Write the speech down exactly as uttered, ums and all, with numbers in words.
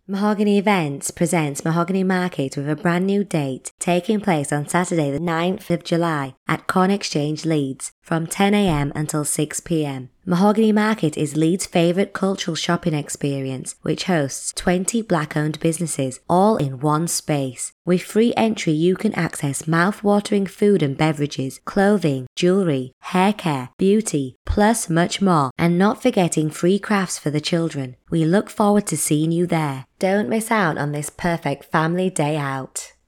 Mahogany Events presents Mahogany Market with a brand new date taking place on Saturday the ninth of July at Corn Exchange, Leeds from ten a m until six p m. Mahogany Market is Leeds' favourite cultural shopping experience, which hosts twenty black-owned businesses all in one space. With free entry you can access mouth-watering food and beverages, clothing, jewellery, hair care, beauty, plus much more, and not forgetting free crafts for the children. We look forward to seeing you there. Don't miss out on this perfect family day out.